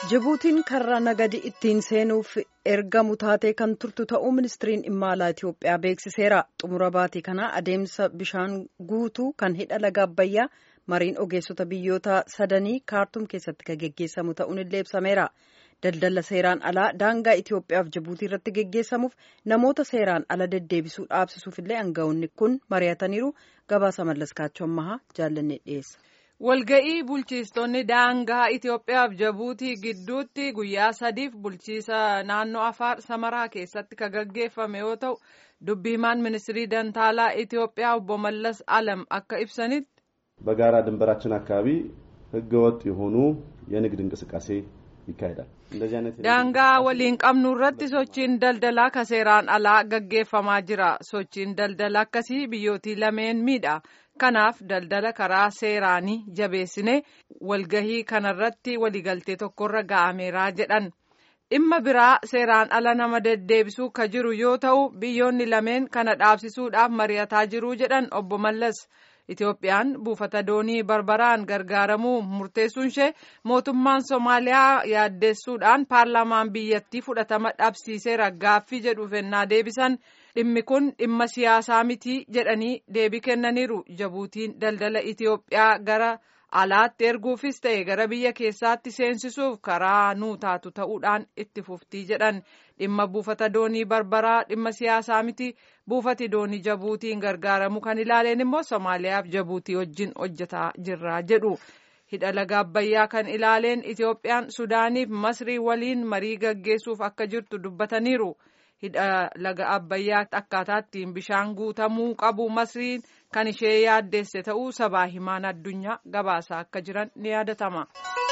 Jibuutiin karra nagadi ittiin seenuuf ergamu taatee kan turtu ta'uu ministiriin dhimma alaa Itoophiyaa beeksiseera. Xumura baatii kana adeemsa bishaan guutuu kan hidha laga Abbayyaa mariin ogeessota biyyoota sadanii kaartuum keessatti kan geggeessamu ta'uun illee ibsameera. Daldala seeraan alaa daangaa Itoophiyaaf Jibuutii irratti geggeessamuuf namoota seeraan ala deddeebisuu dhaabsisuuf illee aangawoonni kun mari'ataniiru. Gabaasa Mallaskaachoo Ammahaa jaallanne dhiyeessa. Walga'ii bulchiistonni daangaa Itoophiyaaf Jibuutii gidduutti guyyaa 3f bulchiisa naannoo Afaar Samaraa keessatti kan gaggeeffame yoo ta'u, dubbii himaan ministirii dantaalaa Itoophiyaa obbo Mallas Alam akka ibsanitti በጋራ ድንበራችን አካባቢ ህገወጥ የሆኑ የንግድ እንቅስቃሴ ይካሄዳል። daangaa waliin qabnu irratti sochiin daldalaa ka seeraan alaa gaggeeffamaa jira. Sochiin daldala akkasii biyyootii lameen miidha. Kanaaf daldala karaa seeraanii jabeessine walgahii kanarratti waligaltee tokkorra ga'ameera jedhan. Dhimma biraa seeraan ala nama deddeebisuu ka jiru yoo ta'u, biyyoonni lameen kana dhaabsisuudhaaf mari'ataa jiru jedhan obbo Mallas. Itoophiyaan buufata doonii barbaraan gargaaramuu murteessuun ishee mootummaan Somaaliyaa yaaddeessuudhaan paarlaamaan biyyattii fudhatama dhabsiiseera gaaffii jedhuuf ennaa deebisan dhimmi kun dhimma siyaasaa miti jedhanii deebii kennaniiru. Jibuutiin daldala Itoophiyaa gara alaatti erguufis ta'e gara biyya keessaatti seensisuuf karaa nuu taatu ta'uudhaan itti fuftii jedhan. Dhimma buufata doonii barbaraa dhimma siyaasaa miti. Buufati doonii Jibuutiin gargaaramu kan ilaaleen immoo Somaaliyaaf Jibuutii wajjin hojjetaa jirra jedhu. Hidha laga Abbayyaa kan ilaaleen Itoophiyaan Sudaaniif Masrii waliin marii gaggeessuuf akka jirtu dubbataniiru. Hidha laga Abbayyaa akkaataa ittiin bishaan guutamuu qabu Masriin kan ishee yaaddeesse ta'uu sabaa himaan addunyaa gabaasaa akka jiran ni yaadatama.